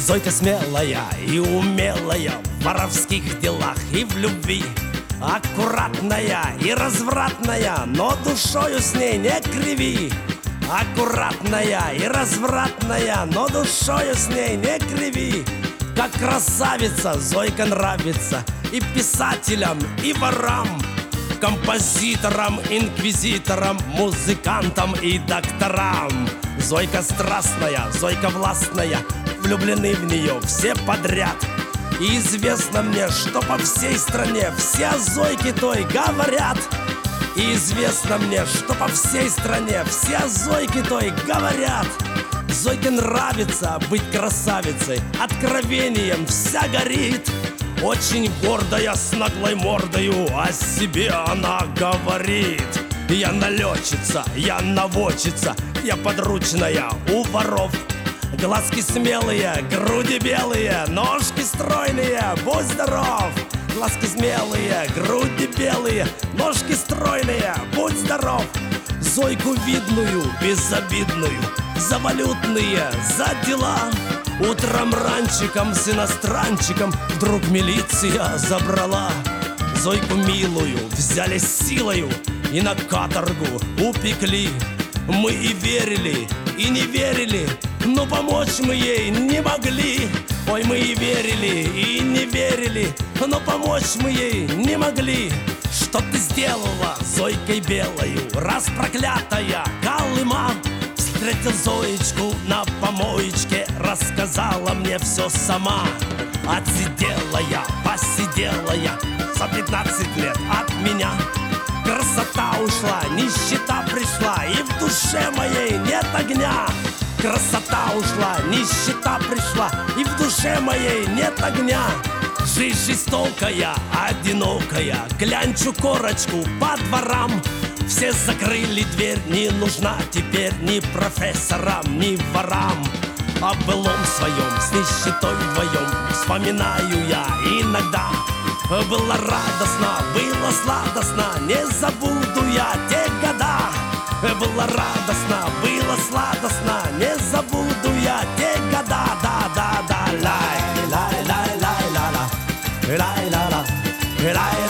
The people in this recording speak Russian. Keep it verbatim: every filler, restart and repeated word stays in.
Зойка смелая и умелая в воровских делах и в любви, аккуратная и развратная, но душою с ней не криви. Аккуратная и развратная, но душою с ней не криви. Как красавица Зойка нравится и писателям, и ворам, композиторам, инквизиторам, музыкантам и докторам. Зойка страстная, Зойка властная, влюблены в нее все подряд. И известно мне, что по всей стране все о Зойке той говорят. И известно мне, что по всей стране все о Зойке той говорят. Зойке нравится быть красавицей, откровением вся горит. Очень гордая, с наглой мордою о себе она говорит. Я налетчица, я наводчица, я подручная у воров. Глазки смелые, груди белые, ножки стройные, будь здоров. Глазки смелые, груди белые, ножки стройные, будь здоров. Зойку видную, безобидную, за валютные, за дела. Утром ранчиком с иностранчиком вдруг милиция забрала. Зойку милую взяли силою и на каторгу упекли. Мы и верили, и не верили, но помочь мы ей не могли. Ой, мы и верили, и не верили, но помочь мы ей не могли. Что ты сделала Зойкой белою, раз проклятая Колыма? Встретил Зоечку на помоечке, рассказала мне все сама. Отсидела я, посидела я за пятнадцать лет от меня. Красота ушла, нищета пришла, и в душе моей нет огня. Красота ушла, нищета пришла, и в душе моей нет огня. Жизнь жестокая, одинокая, клянчу корочку по дворам. Все закрыли дверь, не нужна теперь ни профессорам, ни ворам. О былом своем с нищетой вдвоем вспоминаю я иногда. Было радостно, было сладостно, не забуду я те года. Было радостно, было сладостно, не забуду я те года. Да, да, да, лай, лай, лай, лай, ла, ла, лай, ла, ла, лай.